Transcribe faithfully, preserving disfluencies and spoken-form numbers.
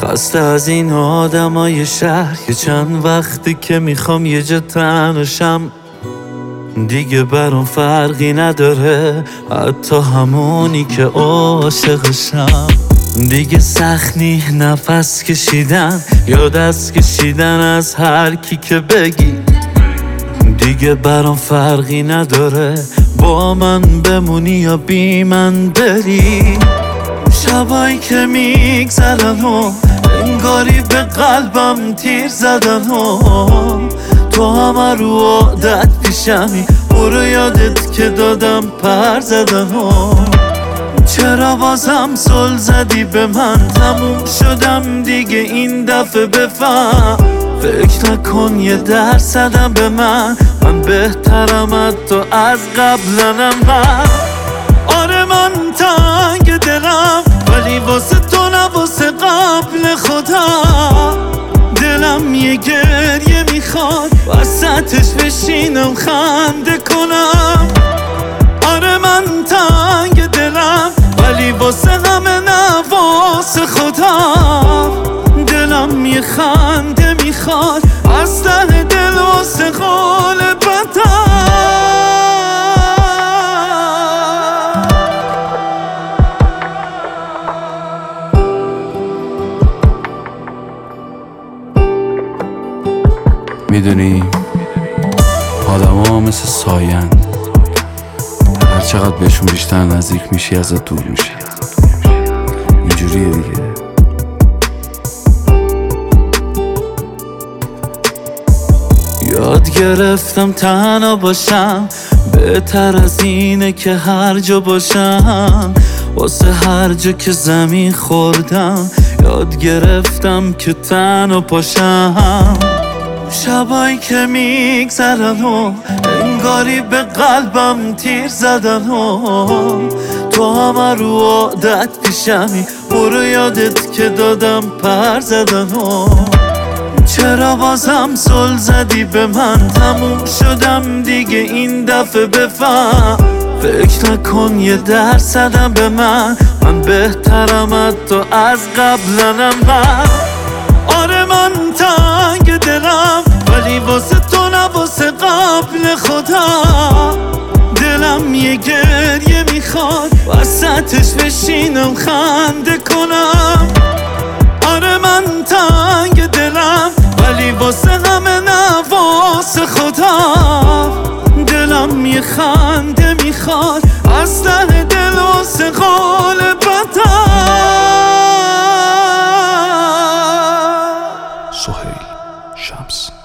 خسته از این آدمای شهر که چند وقتی که میخوام یه جا تنهاشم، دیگه برام فرقی نداره حتی همونی که عاشقشم. دیگه سخت نی نفس کشیدن یا دست کشیدن از هر کی که بگی، دیگه برام فرقی نداره با من بمونی یا بی من بری. شبایی که میگذرن و انگاری به قلبم تیر زدن و تو همه رو عادت پیشمی، برو یادت که دادم پر زدن و چرا بازم زل زدی به من؟ تموم شدم دیگه این دفعه بفهم، فکر نکن یه درصدم به من، من بهترم حتی از قبلنم. من آره من تنگ دلم ولی واسه تو نه واسه قبل خودم. دلم یه گریه میخواد وسطش بشینم خنده کنم. آره من تنگ دلم ولی واسه همه نه واسه خودم. دلم یه خنده میخواد از ته دل واسه قول بدم. میدونی آدم ها مثل ساین، هر چقدر بهشون بیشتر نزدیک میشی ازت دور میشی. اینجوریه دیگه. یاد گرفتم تنها باشم بهتر از اینه که هر جا باشم، واسه هر جا که زمین خوردم یاد گرفتم که تنها پاشم. شبایی که میگذرن و انگاری به قلبم تیر زدن و تو همه رو عادت پیشمی، برو یادت که دادم پر زدن و چرا بازم زل زدی به من؟ تموم شدم دیگه این دفعه بفهم، فکر نکن یه درصدم به من، من بهترم حتی از قبلنم. من آره من تنگ دلم ولی واسه تو نه واسه قبل خودم. دلم یه گریه میخواد وسطش بشینم خنده کنم. آره من تنگ دلم ولی واسه همه نه واسه خودم. دلم یه خنده میخواد از ته دل واسه قول بدم. سهیل شمس.